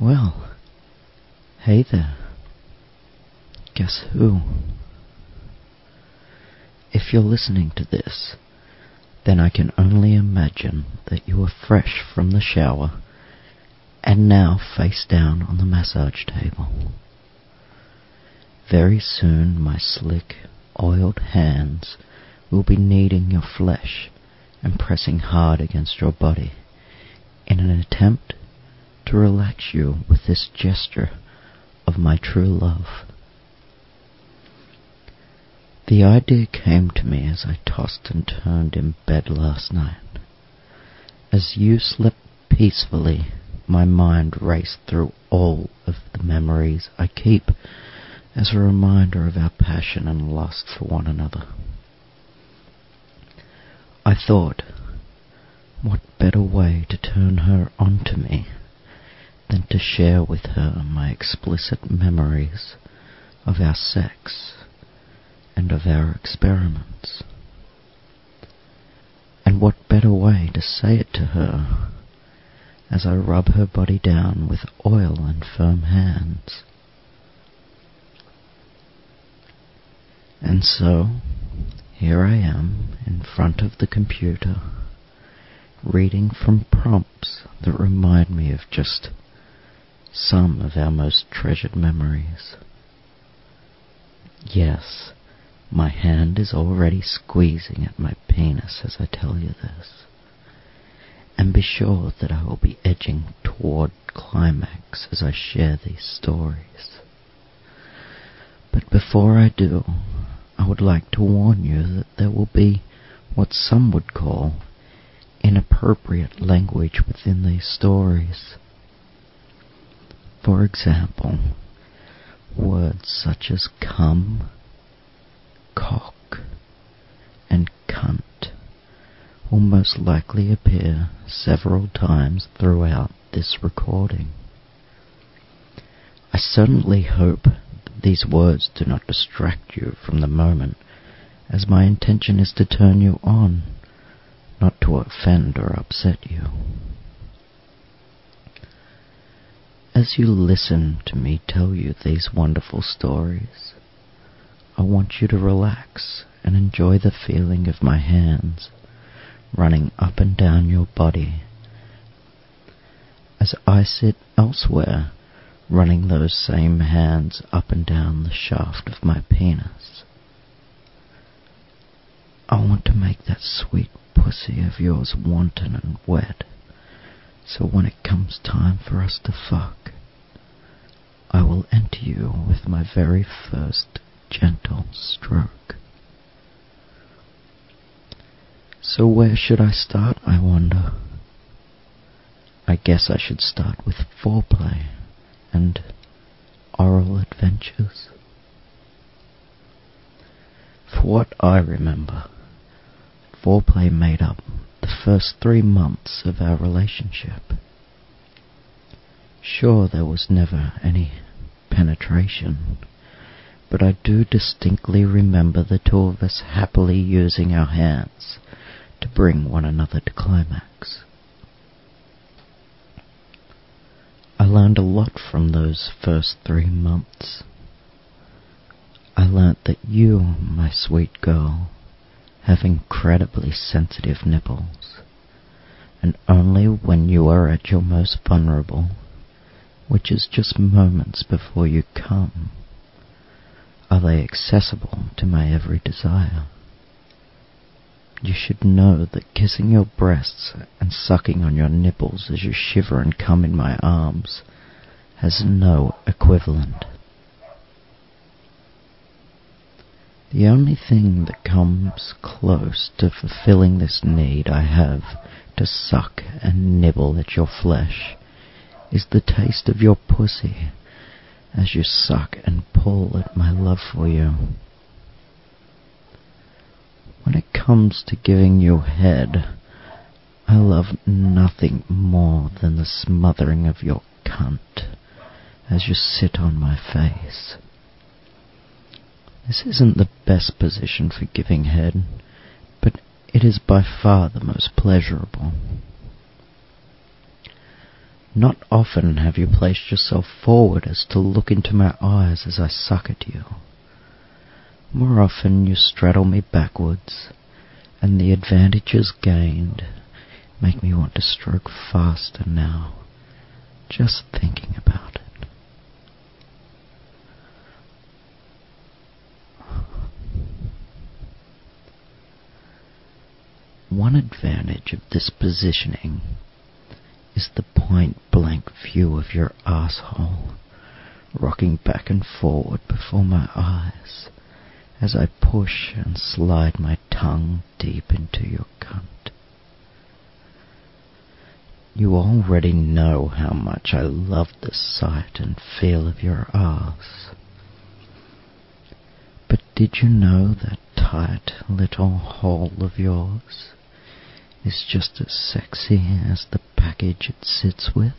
Well, hey there. Guess who? If you're listening to this, then I can only imagine that you are fresh from the shower and now face down on the massage table. Very soon my slick, oiled hands will be kneading your flesh and pressing hard against your body in an attempt to relax you with this gesture of my true love. The idea came to me as I tossed and turned in bed last night. As you slept peacefully, my mind raced through all of the memories I keep as a reminder of our passion and lust for one another. I thought, what better way to turn her onto me than to share with her my explicit memories of our sex and of our experiments. And what better way to say it to her as I rub her body down with oil and firm hands. And so, here I am in front of the computer, reading from prompts that remind me of just some of our most treasured memories. Yes, my hand is already squeezing at my penis as I tell you this. And be sure that I will be edging toward climax as I share these stories. But before I do, I would like to warn you that there will be what some would call inappropriate language within these stories. For example, words such as cum, cock, and cunt will most likely appear several times throughout this recording. I certainly hope that these words do not distract you from the moment, as my intention is to turn you on, not to offend or upset you. As you listen to me tell you these wonderful stories, I want you to relax and enjoy the feeling of my hands running up and down your body as I sit elsewhere, running those same hands up and down the shaft of my penis. I want to make that sweet pussy of yours wanton and wet, so when it comes time for us to fuck, I will enter you with my very first gentle stroke. So where should I start, I wonder? I guess I should start with foreplay and oral adventures. For what I remember, foreplay made up the first 3 months of our relationship. Sure, there was never any penetration, but I do distinctly remember the two of us happily using our hands to bring one another to climax. I learned a lot from those first 3 months. I learned that you, my sweet girl, have incredibly sensitive nipples, and only when you are at your most vulnerable, which is just moments before you come, are they accessible to my every desire. You should know that kissing your breasts and sucking on your nipples as you shiver and come in my arms has no equivalent. The only thing that comes close to fulfilling this need I have to suck and nibble at your flesh is the taste of your pussy as you suck and pull at my love for you. When it comes to giving you head, I love nothing more than the smothering of your cunt as you sit on my face. This isn't the best position for giving head, but it is by far the most pleasurable. Not often have you placed yourself forward as to look into my eyes as I suck at you. More often you straddle me backwards, and the advantages gained make me want to stroke faster now, just thinking about it. One advantage of this positioning is the point-blank view of your asshole rocking back and forward before my eyes as I push and slide my tongue deep into your cunt. You already know how much I love the sight and feel of your ass. But did you know that tight little hole of yours is just as sexy as the package it sits with?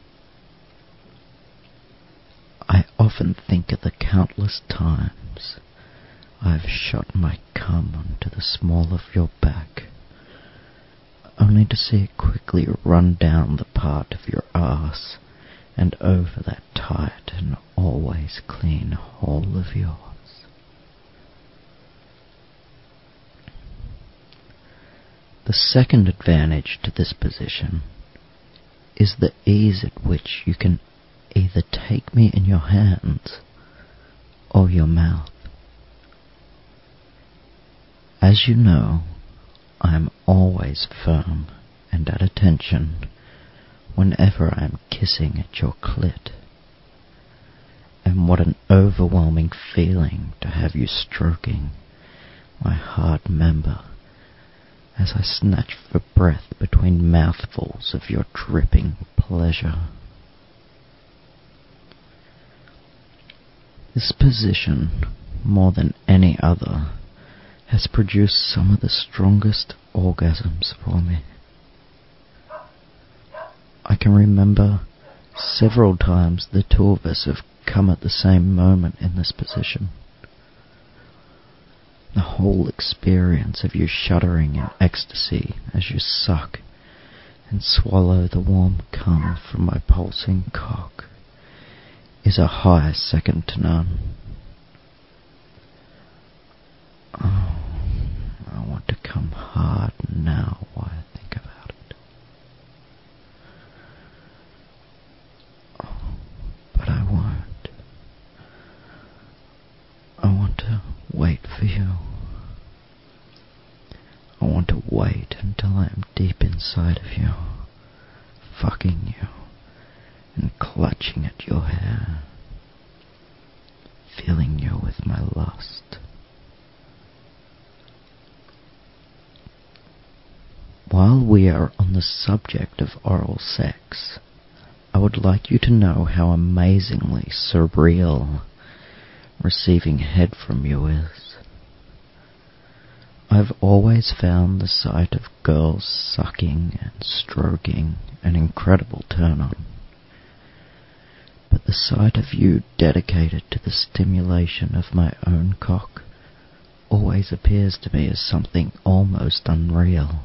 I often think of the countless times I've shot my cum onto the small of your back, only to see it quickly run down the part of your ass and over that tight and always clean hole of yours. The second advantage to this position is the ease at which you can either take me in your hands or your mouth. As you know, I am always firm and at attention whenever I am kissing at your clit. And what an overwhelming feeling to have you stroking my hard member as I snatch for breath between mouthfuls of your dripping pleasure. This position, more than any other, has produced some of the strongest orgasms for me. I can remember several times the two of us have come at the same moment in this position. The whole experience of you shuddering in ecstasy as you suck and swallow the warm cum from my pulsing cock is a high second to none. Oh, I want to come hard now while I think about it. Oh, but I won't. I want to wait for you. I want to wait until I am deep inside of you, fucking you and clutching at your hair, filling you with my lust. While we are on the subject of oral sex, I would like you to know how amazingly surreal receiving head from you is. I've always found the sight of girls sucking and stroking an incredible turn-on. But the sight of you dedicated to the stimulation of my own cock always appears to me as something almost unreal.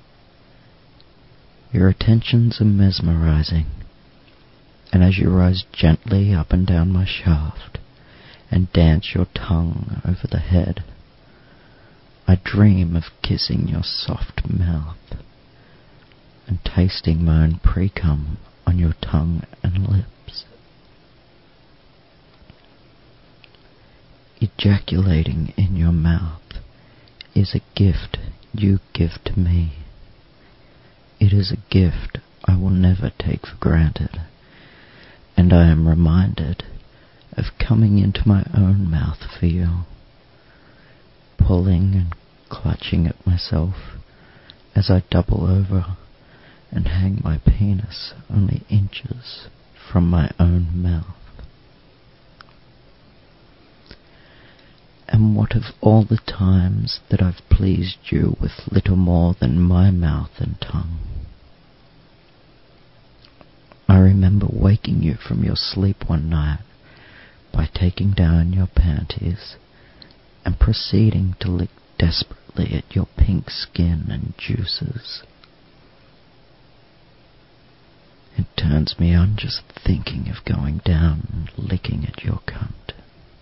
Your attentions are mesmerizing, and as you rise gently up and down my shaft and dance your tongue over the head, I dream of kissing your soft mouth and tasting my own pre-cum on your tongue and lips. Ejaculating in your mouth is a gift you give to me. It is a gift I will never take for granted, and I am reminded of coming into my own mouth for you, pulling and clutching at myself as I double over and hang my penis only inches from my own mouth. And what of all the times that I've pleased you with little more than my mouth and tongue? I remember waking you from your sleep one night by taking down your panties and proceeding to lick desperately at your pink skin and juices. It turns me on just thinking of going down and licking at your cunt.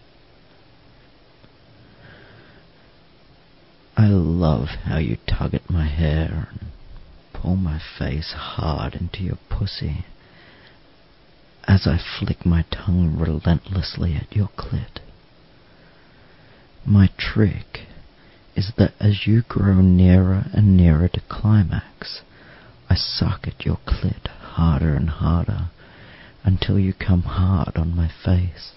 I love how you tug at my hair and pull my face hard into your pussy as I flick my tongue relentlessly at your clit. My trick is that as you grow nearer and nearer to climax, I suck at your clit harder and harder until you come hard on my face.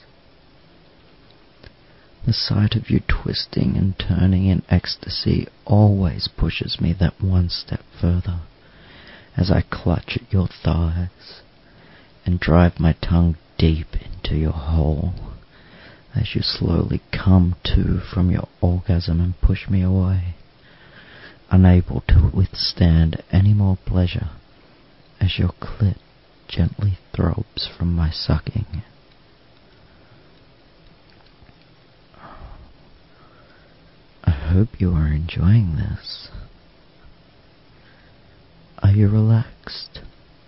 The sight of you twisting and turning in ecstasy always pushes me that one step further as I clutch at your thighs and drive my tongue deep into your hole as you slowly come to from your orgasm and push me away, unable to withstand any more pleasure as your clit gently throbs from my sucking. I hope you are enjoying this. Are you relaxed?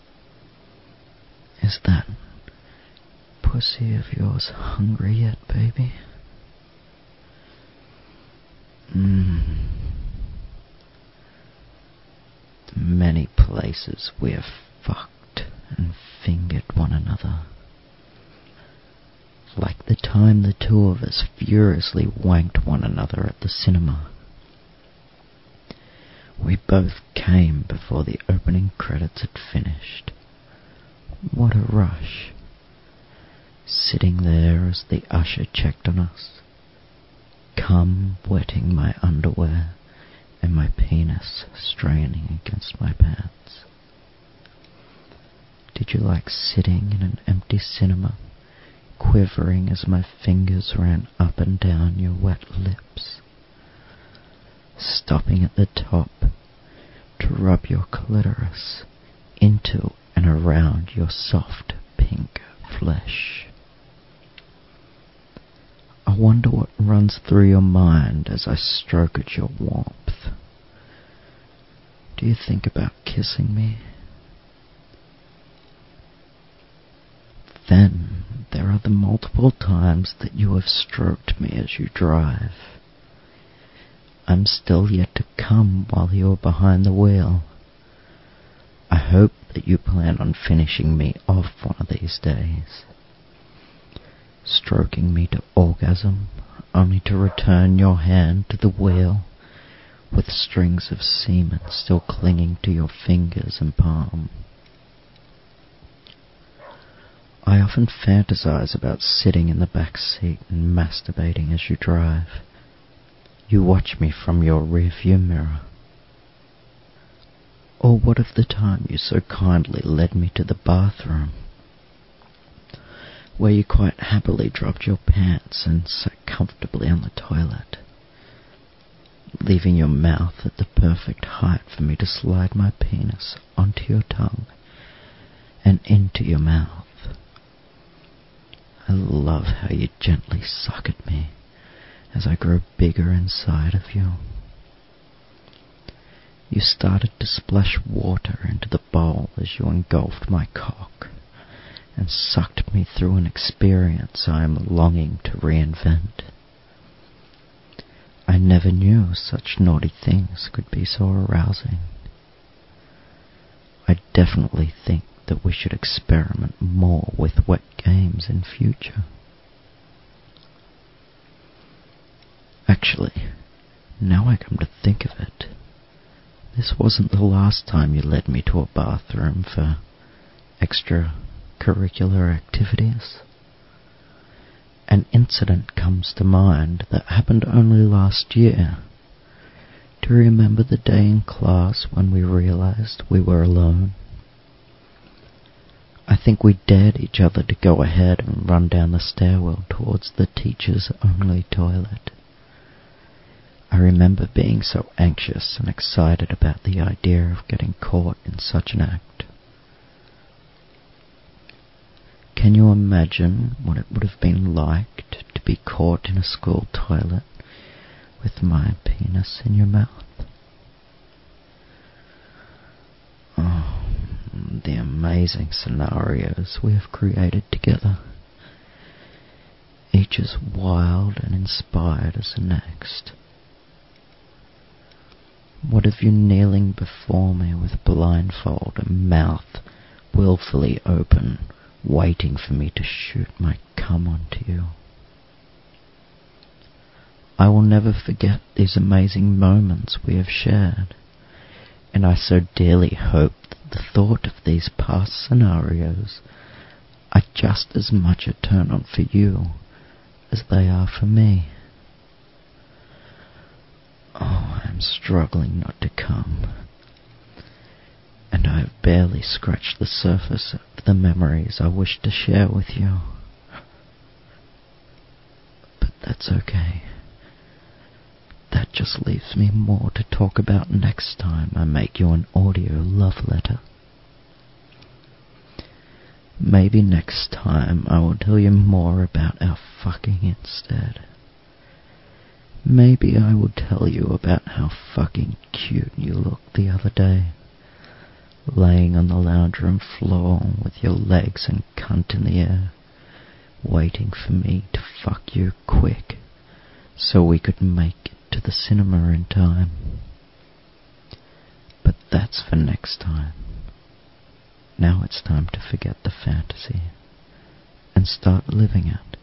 Is that pussy of yours hungry yet, baby? The many places we have fucked and fingered one another. Like the time the two of us furiously wanked one another at the cinema. We both came before the opening credits had finished. What a rush. Sitting there as the usher checked on us, cum wetting my underwear and my penis straining against my pants. Did you like sitting in an empty cinema, quivering as my fingers ran up and down your wet lips, stopping at the top to rub your clitoris into and around your soft pink flesh? I wonder what runs through your mind as I stroke at your warmth. Do you think about kissing me? Then there are the multiple times that you have stroked me as you drive. I'm still yet to come while you are behind the wheel. I hope that you plan on finishing me off one of these days, stroking me to orgasm, only to return your hand to the wheel with strings of semen still clinging to your fingers and palm. I often fantasize about sitting in the back seat and masturbating as you drive. You watch me from your rearview mirror. Or what of the time you so kindly led me to the bathroom, where you quite happily dropped your pants and sat comfortably on the toilet, leaving your mouth at the perfect height for me to slide my penis onto your tongue and into your mouth. I love how you gently suck at me as I grow bigger inside of you. You started to splash water into the bowl as you engulfed my cock and sucked me through an experience I am longing to reinvent. I never knew such naughty things could be so arousing. I definitely think that we should experiment more with wet games in future. Actually, now I come to think of it, this wasn't the last time you led me to a bathroom for extracurricular activities. An incident comes to mind that happened only last year. Do you remember the day in class when we realized we were alone? I think we dared each other to go ahead and run down the stairwell towards the teacher's only toilet. I remember being so anxious and excited about the idea of getting caught in such an act. Can you imagine what it would have been like to be caught in a school toilet with my penis in your mouth? Oh, the amazing amazing scenarios we have created together, each as wild and inspired as the next. What of you kneeling before me with blindfold and mouth willfully open, waiting for me to shoot my cum onto you? I will never forget these amazing moments we have shared, and I so dearly hope that the thought of these past scenarios are just as much a turn on for you as they are for me. Oh, I am struggling not to come, and I have barely scratched the surface of the memories I wish to share with you. But that's okay. That just leaves me more to talk about next time I make you an audio love letter. Maybe next time I will tell you more about our fucking instead. Maybe I will tell you about how fucking cute you looked the other day, laying on the lounge room floor with your legs and cunt in the air, waiting for me to fuck you quick so we could make it to the cinema in time. But that's for next time. Now it's time to forget the fantasy and start living it.